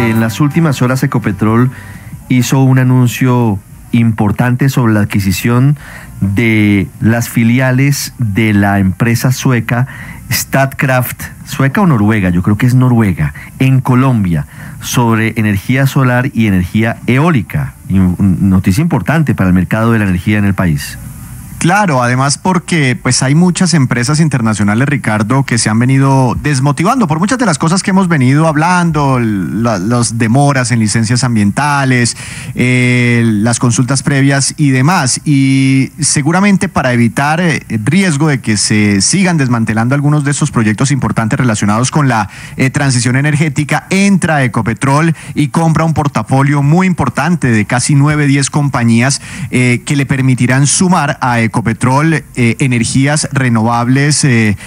en las últimas horas Ecopetrol hizo un anuncio importante sobre la adquisición de las filiales de la empresa sueca Statkraft, sueca o noruega, yo creo que es noruega, en Colombia, sobre energía solar y energía eólica. Noticia importante para el mercado de la energía en el país. Claro, además porque pues hay muchas empresas internacionales, Ricardo, que se han venido desmotivando por muchas de las cosas que hemos venido hablando, las demoras en licencias ambientales, las consultas previas y demás. Y seguramente para evitar el riesgo de que se sigan desmantelando algunos de estos proyectos importantes relacionados con la transición energética, entra Ecopetrol y compra un portafolio muy importante de casi 9-10 compañías que le permitirán sumar a Ecopetrol energías renovables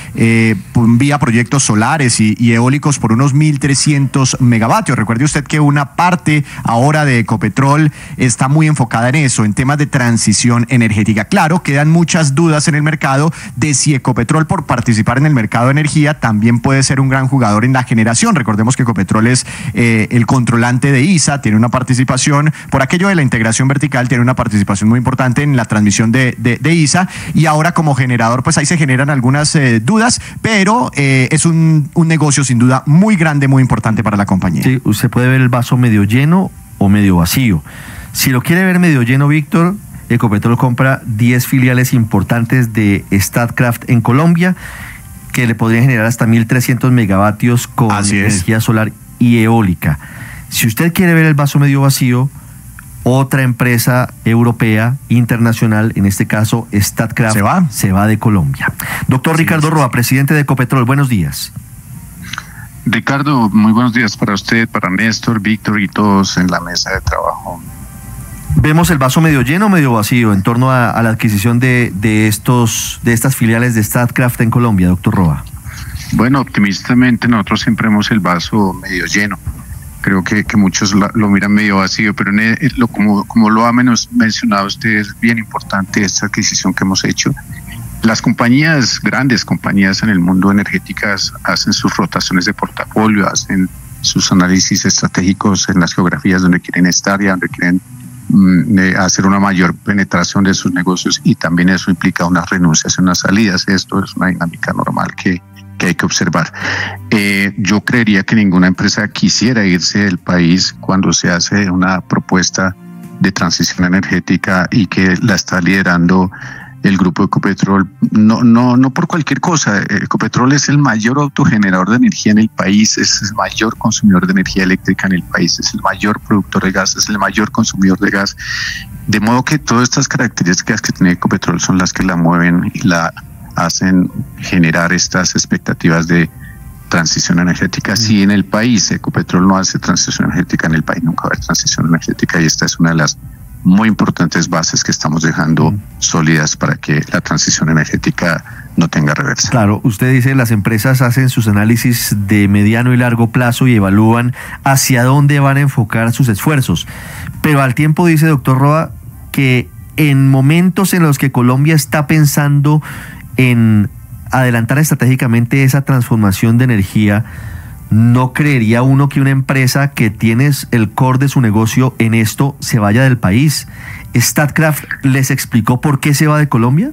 vía proyectos solares y eólicos por unos 1.300 megavatios. Recuerde usted que una parte ahora de Ecopetrol está muy enfocada en eso, en temas de transición energética. Claro, quedan muchas dudas en el mercado de si Ecopetrol, por participar en el mercado de energía, también puede ser un gran jugador en la generación. Recordemos que Ecopetrol es el controlante de ISA, tiene una participación, por aquello de la integración vertical, tiene una participación muy importante en la transmisión de ISA, y ahora como generador pues ahí se generan algunas dudas, pero es un negocio sin duda muy grande, muy importante para la compañía. Sí, usted puede ver el vaso medio lleno o medio vacío. Si lo quiere ver medio lleno, Víctor, Ecopetrol compra 10 filiales importantes de Statkraft en Colombia que le podrían generar hasta 1.300 megavatios con energía solar y eólica. Si usted quiere ver el vaso medio vacío, otra empresa europea, internacional, en este caso Statkraft, se va de Colombia. Doctor Ricardo Roa, presidente de Ecopetrol, buenos días. Ricardo, muy buenos días para usted, para Néstor, Víctor y todos en la mesa de trabajo. ¿Vemos el vaso medio lleno o medio vacío en torno a la adquisición de estas filiales de Statkraft en Colombia, doctor Roa? Bueno, optimistamente nosotros siempre vemos el vaso medio lleno. Creo que muchos lo miran medio vacío, pero como lo ha mencionado usted, es bien importante esta adquisición que hemos hecho. Las compañías, grandes compañías en el mundo energéticas, hacen sus rotaciones de portafolio, hacen sus análisis estratégicos en las geografías donde quieren estar y donde quieren hacer una mayor penetración de sus negocios, y también eso implica unas renuncias, unas salidas. Esto es una dinámica normal que hay que observar. Yo creería que ninguna empresa quisiera irse del país cuando se hace una propuesta de transición energética y que la está liderando el grupo Ecopetrol, no por cualquier cosa. Ecopetrol es el mayor autogenerador de energía en el país, es el mayor consumidor de energía eléctrica en el país, es el mayor productor de gas, es el mayor consumidor de gas, de modo que todas estas características que tiene Ecopetrol son las que la mueven y la hacen generar estas expectativas de transición energética. Si en el país Ecopetrol no hace transición energética, en el país nunca va a haber transición energética, y esta es una de las muy importantes bases que estamos dejando sólidas para que la transición energética no tenga reversa. Claro, usted dice las empresas hacen sus análisis de mediano y largo plazo y evalúan hacia dónde van a enfocar sus esfuerzos, pero al tiempo dice, doctor Roa, que en momentos en los que Colombia está pensando en adelantar estratégicamente esa transformación de energía, ¿no creería uno que una empresa que tiene el core de su negocio en esto se vaya del país? ¿Statkraft les explicó por qué se va de Colombia?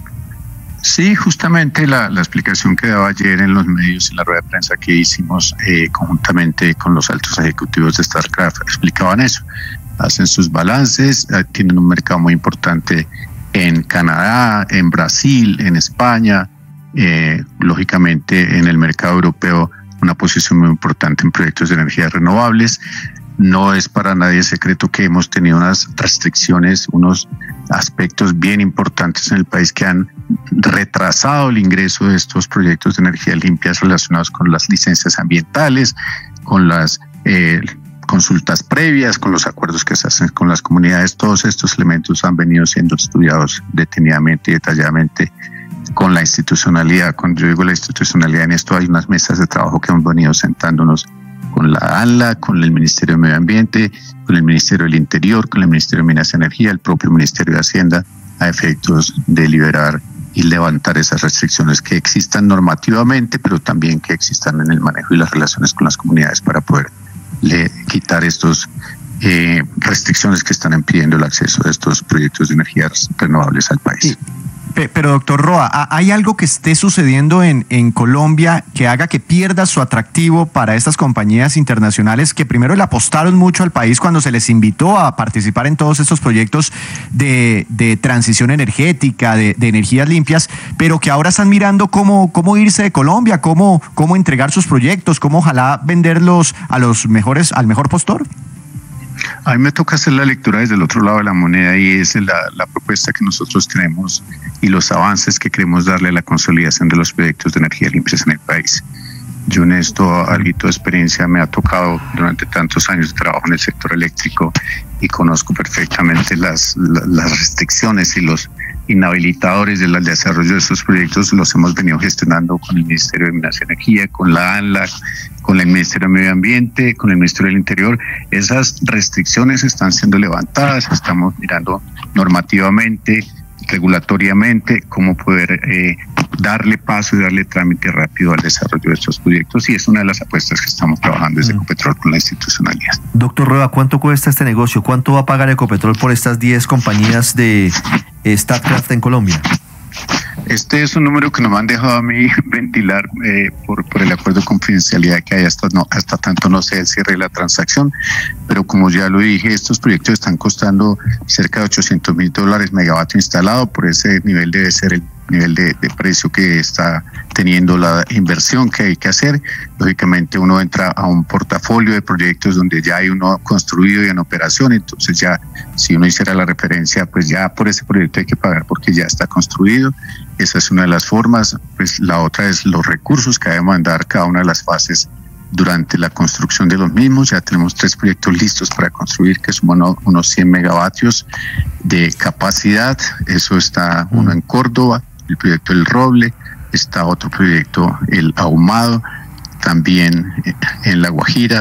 Sí, justamente la explicación que daba ayer en los medios, en la rueda de prensa que hicimos conjuntamente con los altos ejecutivos de Statkraft, explicaban eso. Hacen sus balances, tienen un mercado muy importante en Canadá, en Brasil, en España, lógicamente en el mercado europeo una posición muy importante en proyectos de energías renovables. No es para nadie secreto que hemos tenido unas restricciones, unos aspectos bien importantes en el país que han retrasado el ingreso de estos proyectos de energía limpias relacionados con las licencias ambientales, con las consultas previas, con los acuerdos que se hacen con las comunidades. Todos estos elementos han venido siendo estudiados detenidamente y detalladamente con la institucionalidad. Cuando yo digo la institucionalidad en esto, hay unas mesas de trabajo que hemos venido sentándonos con la ANLA, con el Ministerio de Medio Ambiente, con el Ministerio del Interior, con el Ministerio de Minas y Energía, el propio Ministerio de Hacienda, a efectos de liberar y levantar esas restricciones que existan normativamente, pero también que existan en el manejo y las relaciones con las comunidades para poder quitar estos restricciones que están impidiendo el acceso a estos proyectos de energías renovables al país. Sí. Pero doctor Roa, ¿hay algo que esté sucediendo en Colombia que haga que pierda su atractivo para estas compañías internacionales que primero le apostaron mucho al país cuando se les invitó a participar en todos estos proyectos de transición energética, de energías limpias, pero que ahora están mirando cómo irse de Colombia, cómo entregar sus proyectos, cómo ojalá venderlos a los mejores, al mejor postor? A mí me toca hacer la lectura desde el otro lado de la moneda y es la propuesta que nosotros tenemos y los avances que queremos darle a la consolidación de los proyectos de energía limpias en el país. Yo en esto, algo de experiencia me ha tocado durante tantos años de trabajo en el sector eléctrico y conozco perfectamente las restricciones y los inhabilitadores del desarrollo de estos proyectos. Los hemos venido gestionando con el Ministerio de Minas y Energía, con la ANLA, con el Ministerio de Medio Ambiente, con el Ministerio del Interior. Esas restricciones están siendo levantadas, estamos mirando normativamente, regulatoriamente, cómo poder darle paso y darle trámite rápido al desarrollo de estos proyectos, y es una de las apuestas que estamos trabajando desde Ecopetrol con la institucionalidad. Doctor Rueda, ¿cuánto cuesta este negocio? ¿Cuánto va a pagar Ecopetrol por estas 10 compañías de Statkraft en Colombia? Este es un número que no me han dejado a mí ventilar por el acuerdo de confidencialidad que hay hasta tanto no se cierre la transacción, pero como ya lo dije, estos proyectos están costando cerca de $800,000 megavatio instalado. Por ese nivel debe ser el nivel de precio que está teniendo la inversión que hay que hacer. Lógicamente uno entra a un portafolio de proyectos donde ya hay uno construido y en operación, entonces ya si uno hiciera la referencia, pues ya por ese proyecto hay que pagar porque ya está construido. Esa es una de las formas. Pues la otra es los recursos que debemos dar cada una de las fases durante la construcción de los mismos. Ya tenemos 3 proyectos listos para construir, que suman unos 100 megavatios de capacidad. Eso está uno en Córdoba, el proyecto El Roble, está otro proyecto, el Ahumado, también en La Guajira,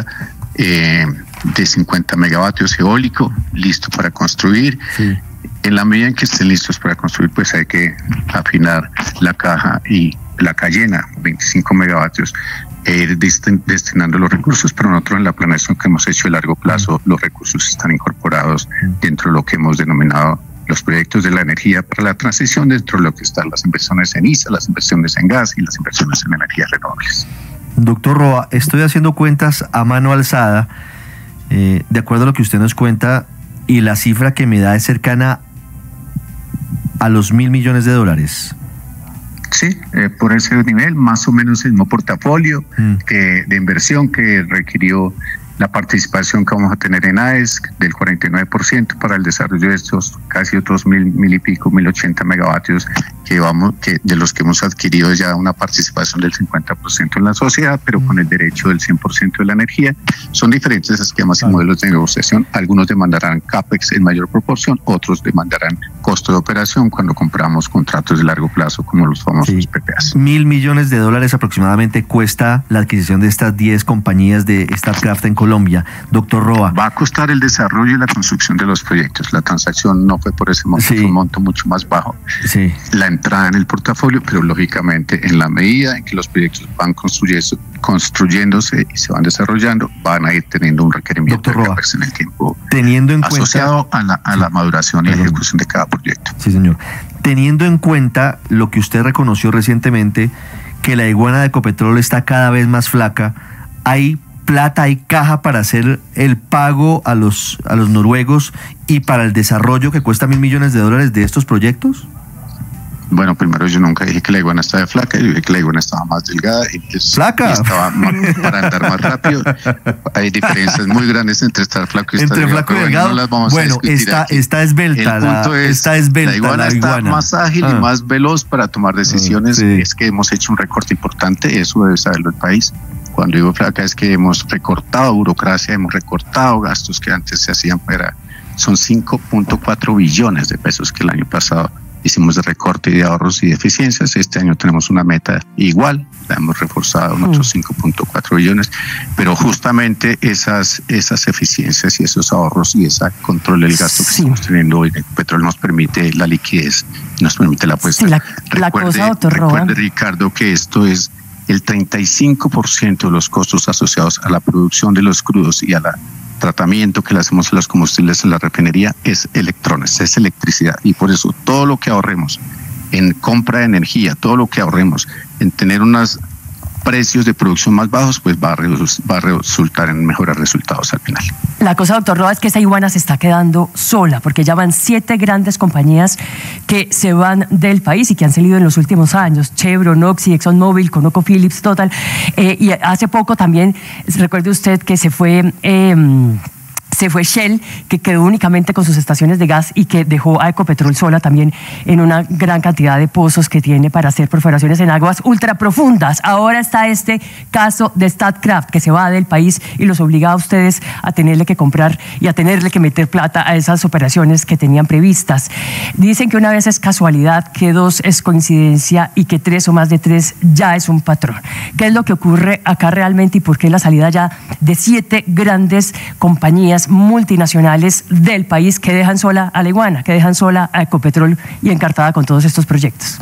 de 50 megavatios eólico, listo para construir. Sí. En la medida en que estén listos para construir, pues hay que afinar la caja y la Cayena, 25 megavatios, ir destinando los recursos, pero nosotros en la planeación que hemos hecho a largo plazo, los recursos están incorporados dentro de lo que hemos denominado los proyectos de la energía para la transición, dentro de lo que están las inversiones en ISA, las inversiones en gas y las inversiones en energías renovables. Doctor Roa, estoy haciendo cuentas a mano alzada, de acuerdo a lo que usted nos cuenta, y la cifra que me da es cercana a los $1.000 millones. Sí, por ese nivel, más o menos el mismo portafolio de inversión que requirió la participación que vamos a tener en AES del 49% para el desarrollo de estos casi otros 1.000 y pico, 1.080 megavatios que de los que hemos adquirido ya una participación del 50% en la sociedad, pero con el derecho del 100% de la energía. Son diferentes esquemas y modelos de negociación. Algunos demandarán CAPEX en mayor proporción, otros demandarán costo de operación cuando compramos contratos de largo plazo como los famosos PPAs. $1.000 millones aproximadamente cuesta la adquisición de estas 10 compañías de Statkraft en Colombia. Doctor Roa. Va a costar el desarrollo y la construcción de los proyectos. La transacción no fue por ese monto, fue un monto mucho más bajo. Sí. La entrada en el portafolio, pero lógicamente en la medida en que los proyectos van construyéndose y se van desarrollando, van a ir teniendo un requerimiento de CAPEX en el tiempo, teniendo en asociado cuenta, a la maduración y ejecución de cada proyecto. Sí, señor. Teniendo en cuenta lo que usted reconoció recientemente, que la iguana de Ecopetrol está cada vez más flaca, ¿hay plata, hay caja para hacer el pago a los noruegos y para el desarrollo que cuesta $1.000 millones de estos proyectos? Bueno, primero yo nunca dije que la iguana estaba flaca, yo dije que la iguana estaba más delgada y ¿flaca? Estaba para andar más rápido. Hay diferencias muy grandes entre estar flaco y estar delgado. Flaco y delgado. No las vamos a discutir aquí. Está esbelta. El punto es, la iguana está más ágil y más veloz para tomar decisiones. Es que hemos hecho un recorte importante, eso debe saberlo el país. Cuando digo flaca es que hemos recortado burocracia, hemos recortado gastos que antes se hacían son 5.4 billones de pesos que el año pasado hicimos de recorte y de ahorros y de eficiencias. Este año tenemos una meta igual, la hemos reforzado en otros 5.4 billones, pero justamente esas eficiencias y esos ahorros y ese control del gasto que estamos teniendo hoy en Ecopetrol nos permite la liquidez, nos permite la apuesta. La cosa, doctor Roa. Recuerde, Ricardo, que esto es el 35% de los costos asociados a la producción de los crudos y al tratamiento que le hacemos a los combustibles en la refinería es electrones, es electricidad. Y por eso todo lo que ahorremos en compra de energía, todo lo que ahorremos en tener unos precios de producción más bajos, pues va a resultar en mejores resultados al final. La cosa, doctor Roa, es que esa iguana se está quedando sola, porque ya van 7 grandes compañías que se van del país y que han salido en los últimos años: Chevron, Oxy, ExxonMobil, ConocoPhillips, Total. Y hace poco también, recuerde usted que se fue Shell, que quedó únicamente con sus estaciones de gas y que dejó a Ecopetrol sola también en una gran cantidad de pozos que tiene para hacer perforaciones en aguas ultraprofundas. Ahora está este caso de Statkraft, que se va del país y los obliga a ustedes a tenerle que comprar y a tenerle que meter plata a esas operaciones que tenían previstas. Dicen que una vez es casualidad, que 2 es coincidencia y que 3 o más de 3 ya es un patrón. ¿Qué es lo que ocurre acá realmente y por qué la salida ya de 7 grandes compañías multinacionales del país que dejan sola a la iguana, que dejan sola a Ecopetrol y encartada con todos estos proyectos?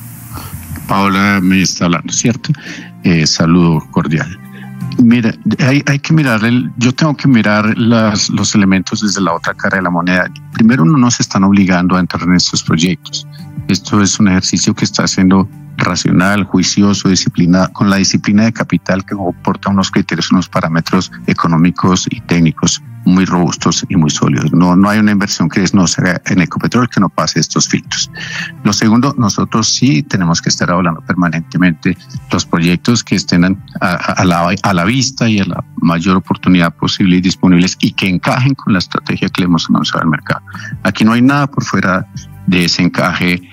Paola me está hablando, ¿cierto? Saludo cordial. Mira, hay que mirar, yo tengo que mirar los elementos desde la otra cara de la moneda. Primero, no nos están obligando a entrar en estos proyectos. Esto es un ejercicio que está haciendo racional, juicioso, disciplinado, con la disciplina de capital que comporta unos criterios, unos parámetros económicos y técnicos muy robustos y muy sólidos. No hay una inversión que no se haga en Ecopetrol que no pase estos filtros. Lo segundo, nosotros sí tenemos que estar hablando permanentemente los proyectos que estén a la vista y a la mayor oportunidad posible y disponibles y que encajen con la estrategia que le hemos anunciado al mercado. Aquí no hay nada por fuera de ese encaje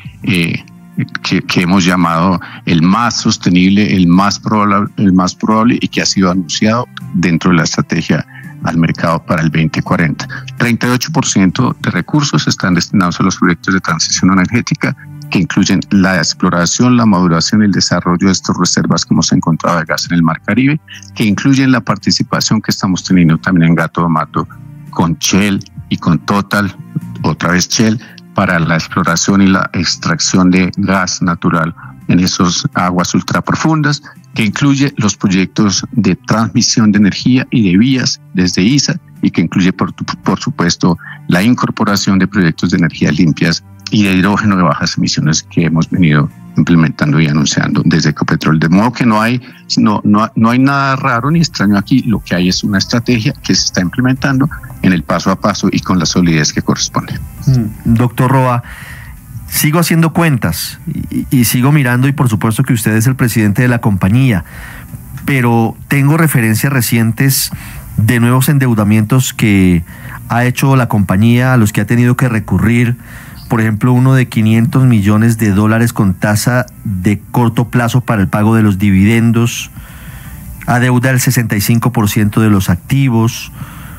que hemos llamado el más sostenible, el más probable y que ha sido anunciado dentro de la estrategia al mercado para el 2040. 38% de recursos están destinados a los proyectos de transición energética que incluyen la exploración, la maduración y el desarrollo de estas reservas que hemos encontrado de gas en el Mar Caribe, que incluyen la participación que estamos teniendo también en Gato do Mato con Shell y con Total, otra vez Shell, para la exploración y la extracción de gas natural en esas aguas ultraprofundas, que incluye los proyectos de transmisión de energía y de vías desde ISA y que incluye, por supuesto, la incorporación de proyectos de energías limpias y de hidrógeno de bajas emisiones que hemos venido implementando y anunciando desde Ecopetrol. De modo que no hay nada raro ni extraño aquí. Lo que hay es una estrategia que se está implementando en el paso a paso y con la solidez que corresponde. Doctor Roa, sigo haciendo cuentas y sigo mirando, y por supuesto que usted es el presidente de la compañía, pero tengo referencias recientes de nuevos endeudamientos que ha hecho la compañía, a los que ha tenido que recurrir. Por ejemplo, uno de $500 millones con tasa de corto plazo para el pago de los dividendos, adeuda el 65% de los activos.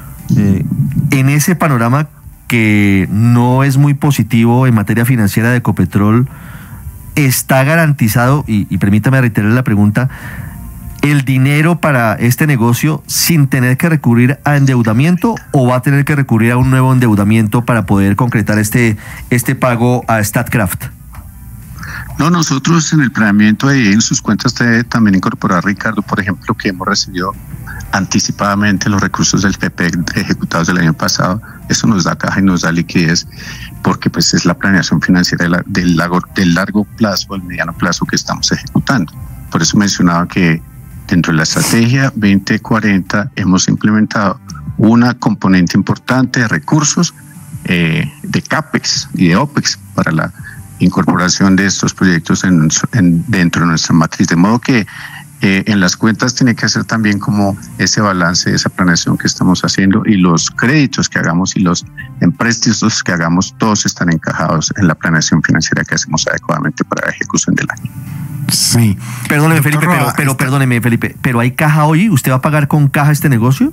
En ese panorama que no es muy positivo en materia financiera de Ecopetrol, ¿está garantizado, y permítame reiterar la pregunta, el dinero para este negocio sin tener que recurrir a endeudamiento, o va a tener que recurrir a un nuevo endeudamiento para poder concretar este pago a Statkraft? No, nosotros en el planeamiento en sus cuentas debe también incorporar, Ricardo, por ejemplo, que hemos recibido anticipadamente los recursos del PP ejecutados del año pasado. Eso nos da caja y nos da liquidez, porque pues es la planeación financiera del largo plazo, del mediano plazo que estamos ejecutando. Por eso mencionaba que dentro de la estrategia 2040 hemos implementado una componente importante de recursos de CAPEX y de OPEX para la incorporación de estos proyectos dentro de nuestra matriz, de modo que en las cuentas tiene que hacer también como ese balance, esa planeación que estamos haciendo, y los créditos que hagamos y los empréstitos que hagamos, todos están encajados en la planeación financiera que hacemos adecuadamente para la ejecución del año. Sí. Perdóneme, Felipe, perdóneme, Felipe, ¿pero hay caja hoy? ¿Usted va a pagar con caja este negocio?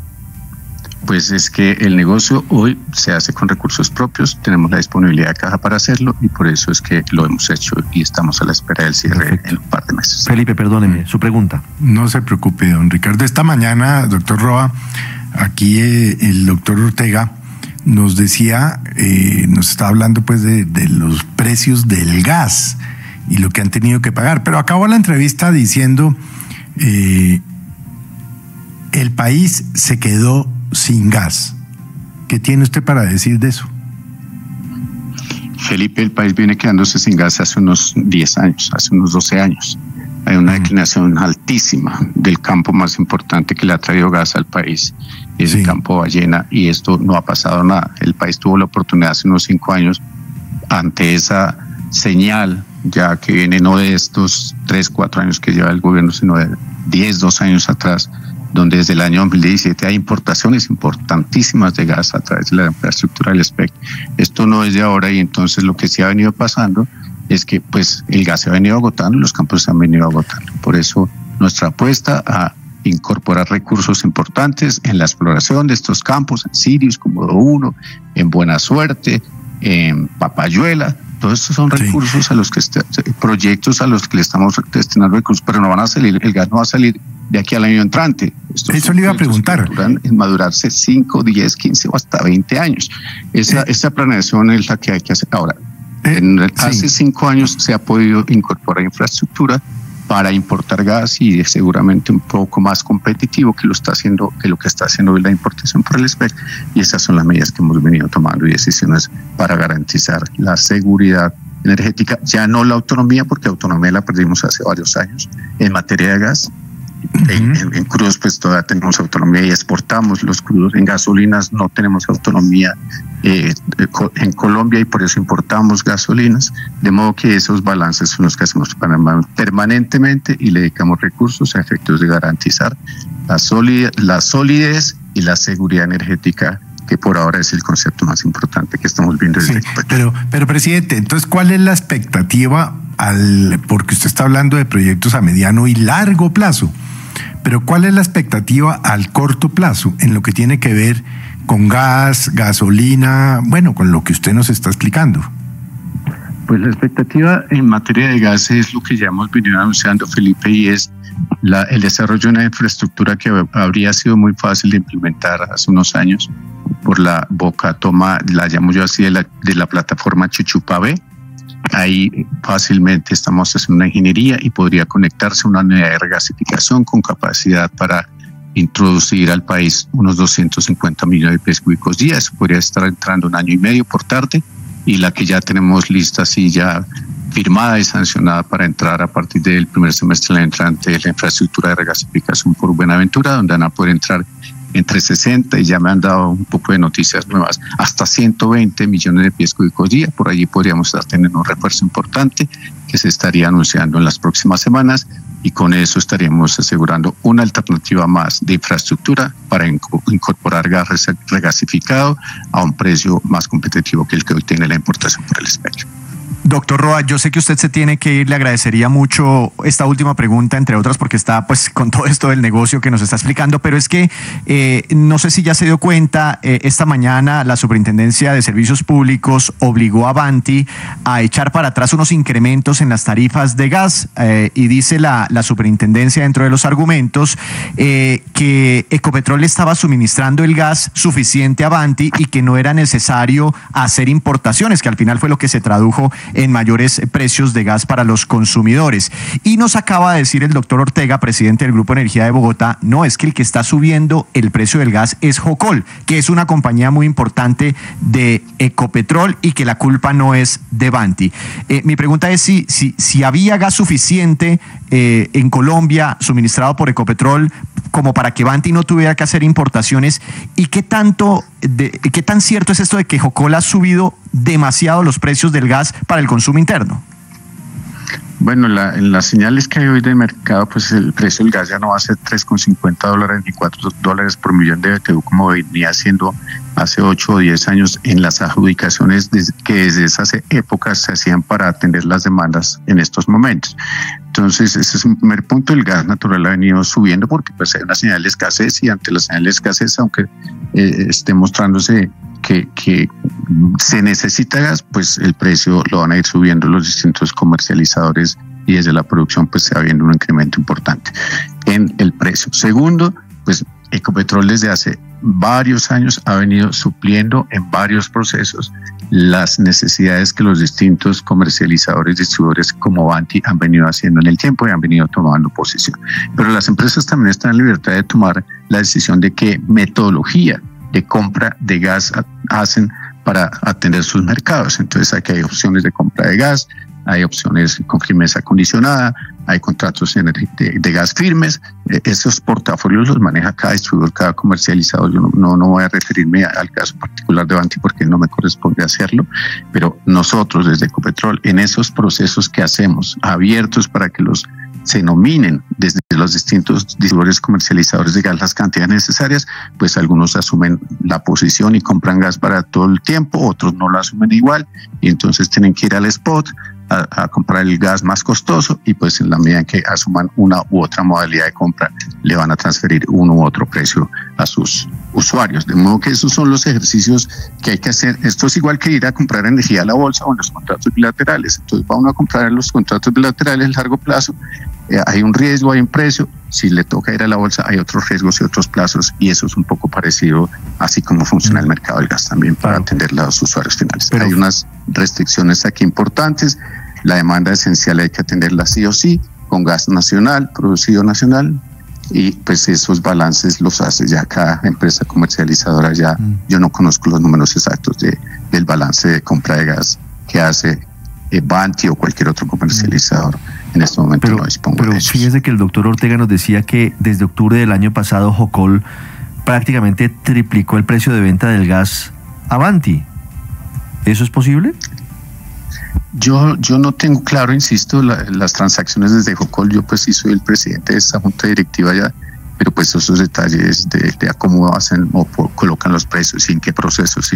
Pues es que el negocio hoy se hace con recursos propios, tenemos la disponibilidad de caja para hacerlo y por eso es que lo hemos hecho y estamos a la espera del cierre. Perfecto. En un par de meses. Felipe, perdóneme, su pregunta. No se preocupe, don Ricardo. Esta mañana, doctor Roa, aquí el doctor Ortega nos decía, nos está hablando pues de los precios del gas y lo que han tenido que pagar. Pero acabó la entrevista diciendo, el país se quedó sin gas. ¿Qué tiene usted para decir de eso? Felipe, el país viene quedándose sin gas hace unos 10 años, hace unos 12 años. Hay una declinación altísima del campo más importante que le ha traído gas al país, es el campo ballena, y esto no ha pasado nada. El país tuvo la oportunidad hace unos 5 años, ante esa señal, ya que viene no de estos 3, 4 años que lleva el gobierno, sino de 10, 12 años atrás, donde desde el año 2017 hay importaciones importantísimas de gas a través de la infraestructura del SPEC. Esto no es de ahora, y entonces lo que sí ha venido pasando es que pues el gas se ha venido agotando y los campos se han venido agotando. Por eso nuestra apuesta a incorporar recursos importantes en la exploración de estos campos, en Sirius, Komodo 1, en Buena Suerte, en Papayuela. Todos estos son recursos a los que proyectos a los que le estamos destinando recursos, pero no van a salir, el gas no va a salir de aquí al año entrante. Eso le iba a preguntar. En madurarse 5, 10, 15 o hasta 20 años. Esa planeación es la que hay que hacer ahora. Hace 5 años se ha podido incorporar infraestructura para importar gas, y seguramente un poco más competitivo que lo que está haciendo la importación por el SPEC, y esas son las medidas que hemos venido tomando y decisiones para garantizar la seguridad energética, ya no la autonomía, porque autonomía la perdimos hace varios años en materia de gas. En crudos pues todavía tenemos autonomía y exportamos los crudos. En gasolinas no tenemos autonomía en Colombia, y por eso importamos gasolinas, de modo que esos balances son los que hacemos permanentemente y le dedicamos recursos a efectos de garantizar la solidez y la seguridad energética, que por ahora es el concepto más importante que estamos viendo desde pero presidente, entonces, ¿cuál es la expectativa porque usted está hablando de proyectos a mediano y largo plazo, pero cuál es la expectativa al corto plazo en lo que tiene que ver con gas, gasolina, bueno, con lo que usted nos está explicando? Pues la expectativa en materia de gas es lo que ya hemos venido anunciando, Felipe, y es el desarrollo de una infraestructura que habría sido muy fácil de implementar hace unos años por la boca toma, la llamo yo así, de la plataforma Chuchupabé. Ahí fácilmente estamos haciendo una ingeniería y podría conectarse una unidad de regasificación con capacidad para introducir al país unos 250 millones de pies cúbicos día. Eso podría estar entrando 1 año y medio por tarde, y la que ya tenemos lista, sí, ya firmada y sancionada para entrar a partir del primer semestre del entrante, de la infraestructura de regasificación por Buenaventura, donde van a poder entrar entre 60, y ya me han dado un poco de noticias nuevas, hasta 120 millones de pies cúbicos día. Por allí podríamos estar teniendo un refuerzo importante que se estaría anunciando en las próximas semanas, y con eso estaríamos asegurando una alternativa más de infraestructura para incorporar gas regasificado a un precio más competitivo que el que hoy tiene la importación por el SPEC. Doctor Roa, yo sé que usted se tiene que ir, le agradecería mucho esta última pregunta, entre otras, porque está pues con todo esto del negocio que nos está explicando, pero es que no sé si ya se dio cuenta, esta mañana la Superintendencia de Servicios Públicos obligó a Avanti a echar para atrás unos incrementos en las tarifas de gas, y dice la Superintendencia dentro de los argumentos que Ecopetrol estaba suministrando el gas suficiente a Avanti y que no era necesario hacer importaciones, que al final fue lo que se tradujo en mayores precios de gas para los consumidores. Y nos acaba de decir el doctor Ortega, presidente del Grupo Energía de Bogotá, no, es que el que está subiendo el precio del gas es Jocol, que es una compañía muy importante de Ecopetrol, y que la culpa no es de Avanti. Mi pregunta es si había gas suficiente en Colombia suministrado por Ecopetrol como para que Avanti no tuviera que hacer importaciones, y qué tan cierto es esto de que Jocol ha subido demasiado los precios del gas para el consumo interno. Bueno, en las señales que hay hoy del mercado, pues el precio del gas ya no va a ser $3.50 ni $4 por millón de BTU como venía siendo hace 8 o 10 años en las adjudicaciones que desde esas épocas se hacían para atender las demandas en estos momentos. Entonces, ese es un primer punto. El gas natural ha venido subiendo porque pues hay una señal de escasez, y ante la señal de escasez, aunque esté mostrándose que se necesita gas, pues el precio lo van a ir subiendo los distintos comercializadores, y desde la producción pues se va viendo un incremento importante en el precio. Segundo, pues Ecopetrol desde hace varios años ha venido supliendo en varios procesos las necesidades que los distintos comercializadores, distribuidores como Avanti han venido haciendo en el tiempo y han venido tomando posición. Pero las empresas también están en libertad de tomar la decisión de qué metodología de compra de gas hacen para atender sus mercados. Entonces aquí hay opciones de compra de gas, hay opciones con firmeza condicionada, hay contratos de gas firmes. Esos portafolios los maneja cada distribuidor, cada comercializador. Yo no voy a referirme al caso particular de Avanti porque no me corresponde hacerlo, pero nosotros desde Ecopetrol, en esos procesos que hacemos abiertos para que se nominen desde los distintos distribuidores comercializadores de gas las cantidades necesarias, pues algunos asumen la posición y compran gas para todo el tiempo, otros no lo asumen igual y entonces tienen que ir al spot a comprar el gas más costoso y pues en la medida en que asuman una u otra modalidad de compra le van a transferir uno u otro precio a sus usuarios. De modo que esos son los ejercicios que hay que hacer. Esto es igual que ir a comprar energía a la bolsa o en los contratos bilaterales. Entonces va uno a comprar en los contratos bilaterales a largo plazo, hay un riesgo, hay un precio. Si le toca ir a la bolsa hay otros riesgos y otros plazos y eso es un poco parecido así como funciona el mercado del gas también para atender a los usuarios finales. Pero hay unas restricciones aquí importantes. La demanda esencial hay que atenderla sí o sí con gas nacional, producido nacional y pues esos balances los hace ya cada empresa comercializadora. Ya yo no conozco los números exactos del balance de compra de gas que hace Avanti o cualquier otro comercializador. En este momento no dispongo de ellos. Fíjese que el doctor Ortega nos decía que desde octubre del año pasado Jocol prácticamente triplicó el precio de venta del gas Avanti. ¿Eso es posible? Yo no tengo claro, insisto, las transacciones desde Jocol. Yo pues sí soy el presidente de esta junta directiva ya, pero pues esos detalles de cómo hacen o colocan los precios y en qué procesos